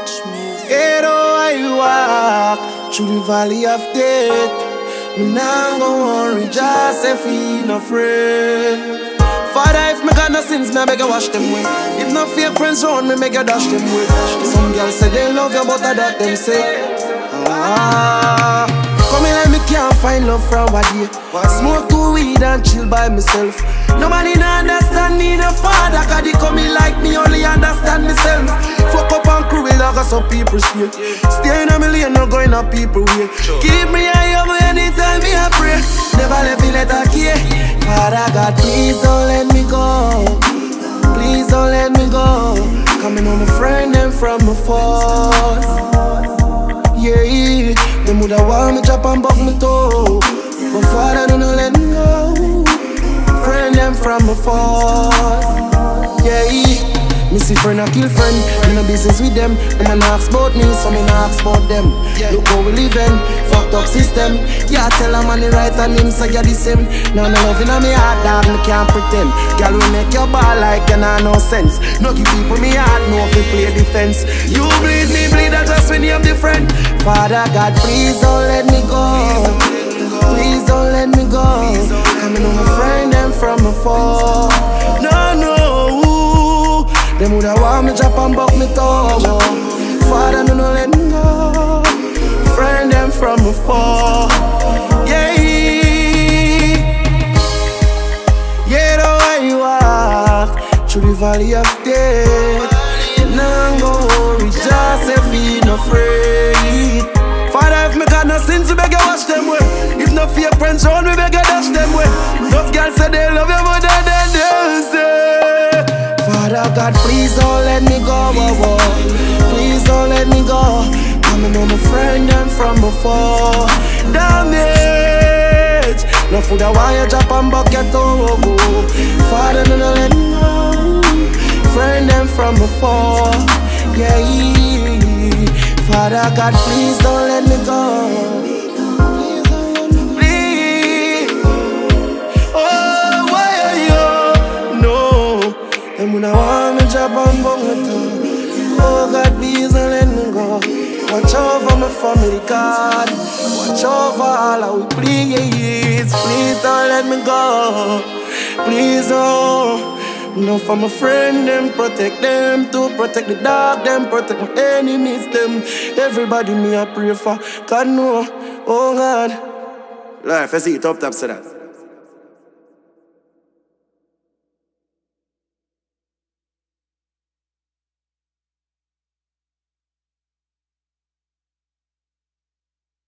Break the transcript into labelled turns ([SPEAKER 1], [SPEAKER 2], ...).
[SPEAKER 1] Yet I walk through the valley of death, me nah go worry, just if he no afraid. Father, if me got no sins, me beg you wash them away. If no fake friends around me, make you dash them away. Some girls say they love you, but I doubt them say. Come here like me can't find love from a day. Smoke two weed and chill by myself. Nobody no understand me, no father, cause they come in like me, only understand myself. Fuck up and cruel like some people stay. Stay in a million, not going up people way. Keep me high up anytime me I pray. Never let me let her care. Father God, please don't let me go. Please don't let me go. Coming on my friend them from afar. Yeah, them woulda want me drop and buck me toe, but Father don't let me go. Friend them from afar. Yeah, me see friend a kill friend. In no business with them. Them a ask about me, so me nah ask about them. Look how we living, fucked up system. Yeah, tell a man the right and him say you're the same. Now no love inna me heart, dog, me can't pretend. Girl, we make your ball like you nah no sense. No give people me heart, no fi play defense. You bleed, me bleed, I just when you're different. Father God, please don't let me go. Please don't let me go. Coming on my friend them from afar. No. Them woulda want me drop and buck me toe. Father, no let me go. Friend them from afar. Yeah, the way you walk through the valley of death, nah go worry, just if you no afraid. Father, if me got no sins, you beg you wash them way. If no fake friends around me, beg you dash them way. Enough girls say they love you more than they say. Father God, please don't let me go, please don't let me go. Coming on my friend and from afar. Damage, no food I want you drop and bucket over. Father, no let me go. Friend them from afar. Yeah, Father God, please don't let me go. Them when I want me drop and buck me toe. Oh God, please don't let me go. Watch over my family, God. Watch over all our please. Please don't let me go. Please don't. No for my friend, them protect them too. Protect the dog, them protect my enemies, them. Everybody me I pray for. God know, oh God. Life, I see it up top to that.